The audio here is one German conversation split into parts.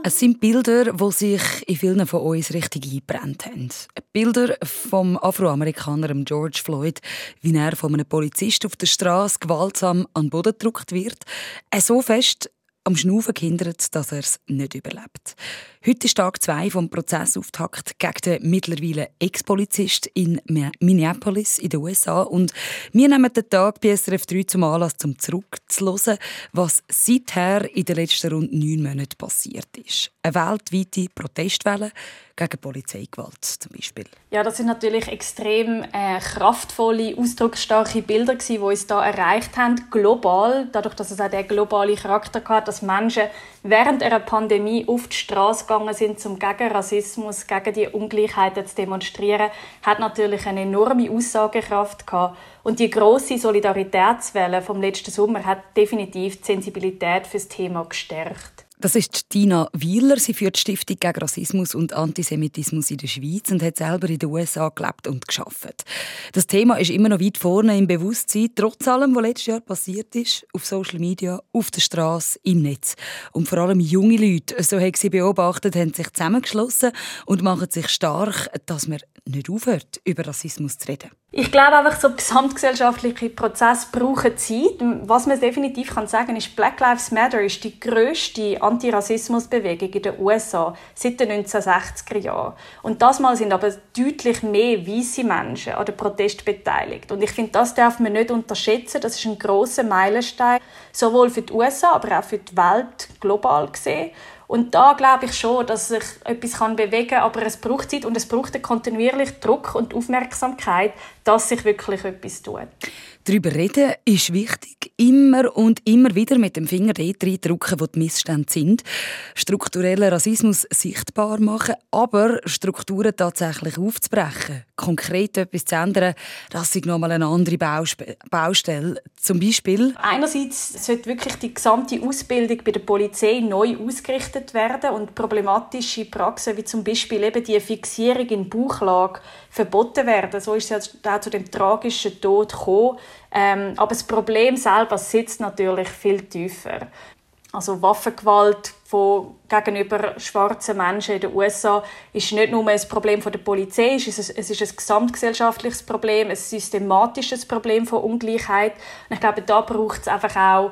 Es sind Bilder, die sich in vielen von uns richtig eingebrannt haben. Bilder vom Afroamerikaner George Floyd, wie er von einem Polizisten auf der Straße gewaltsam an den Boden gedrückt wird. So fest am Schnaufen gehindert, dass er es nicht überlebt. Heute ist Tag 2 vom Prozessauftakt gegen den mittlerweile Ex-Polizist in Minneapolis in den USA. Und wir nehmen den Tag bei SRF 3 zum Anlass, um zurückzuhören, was seither in den letzten rund 9 Monaten passiert ist. Eine weltweite Protestwelle gegen Polizeigewalt zum Beispiel. Ja, das sind natürlich extrem kraftvolle, ausdrucksstarke Bilder gewesen, die uns da erreicht haben, global. Dadurch, dass es auch den globalen Charakter hat, dass Menschen während einer Pandemie auf die Straße gegangen sind, um gegen Rassismus, gegen die Ungleichheiten zu demonstrieren, hat natürlich eine enorme Aussagekraft gehabt. Und die grosse Solidaritätswelle vom letzten Sommer hat definitiv die Sensibilität für das Thema gestärkt. Das ist Tina Wieler. Sie führt die Stiftung gegen Rassismus und Antisemitismus in der Schweiz und hat selber in den USA gelebt und gearbeitet. Das Thema ist immer noch weit vorne im Bewusstsein, trotz allem, was letztes Jahr passiert ist, auf Social Media, auf der Straße, im Netz. Und vor allem junge Leute, so haben sie beobachtet, haben sich zusammengeschlossen und machen sich stark, dass man nicht aufhört, über Rassismus zu reden. Ich glaube einfach, so gesamtgesellschaftliche Prozesse brauchen Zeit. Was man definitiv sagen kann, ist, Black Lives Matter ist die grösste Antirassismusbewegung in den USA seit den 1960er Jahren. Und das Mal sind aber deutlich mehr weisse Menschen an den Protest beteiligt. Und ich finde, das darf man nicht unterschätzen. Das ist ein grosser Meilenstein, sowohl für die USA, aber auch für die Welt global gesehen. Und da glaube ich schon, dass sich etwas bewegen kann, aber es braucht Zeit und es braucht einen kontinuierlichen Druck und Aufmerksamkeit, dass sich wirklich etwas tut. Darüber reden ist wichtig. Immer und immer wieder mit dem Finger dort reindrücken, wo die Missstände sind. Strukturellen Rassismus sichtbar machen, aber Strukturen tatsächlich aufzubrechen. Konkret etwas zu ändern, das ist nochmal eine andere Baustelle. Zum Beispiel: einerseits sollte wirklich die gesamte Ausbildung bei der Polizei neu ausgerichtet werden und problematische Praxen wie zum Beispiel eben die Fixierung in Bauchlage verboten werden. So ist es ja auch zu dem tragischen Tod gekommen. Aber das Problem selber sitzt natürlich viel tiefer. Also Waffengewalt gegenüber schwarzen Menschen in den USA ist nicht nur ein Problem der Polizei, es ist ein gesamtgesellschaftliches Problem, ein systematisches Problem von Ungleichheit. Und ich glaube, da braucht es einfach auch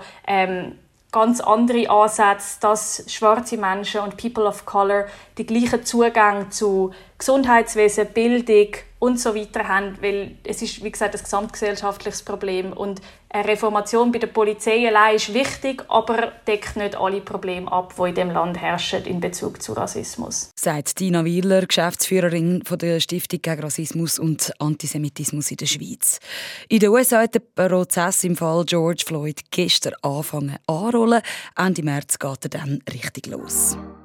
ganz andere Ansätze, dass schwarze Menschen und People of Color den gleichen Zugang zu Gesundheitswesen, Bildung und so weiter haben, weil es ist, wie gesagt, ein gesamtgesellschaftliches Problem und eine Reformation bei der Polizei allein ist wichtig, aber deckt nicht alle Probleme ab, die in dem Land herrschen in Bezug zu Rassismus. Sagt Tina Wieler, Geschäftsführerin der Stiftung gegen Rassismus und Antisemitismus in der Schweiz. In den USA hat der Prozess im Fall George Floyd gestern angefangen anrollen. Ende März geht er dann richtig los.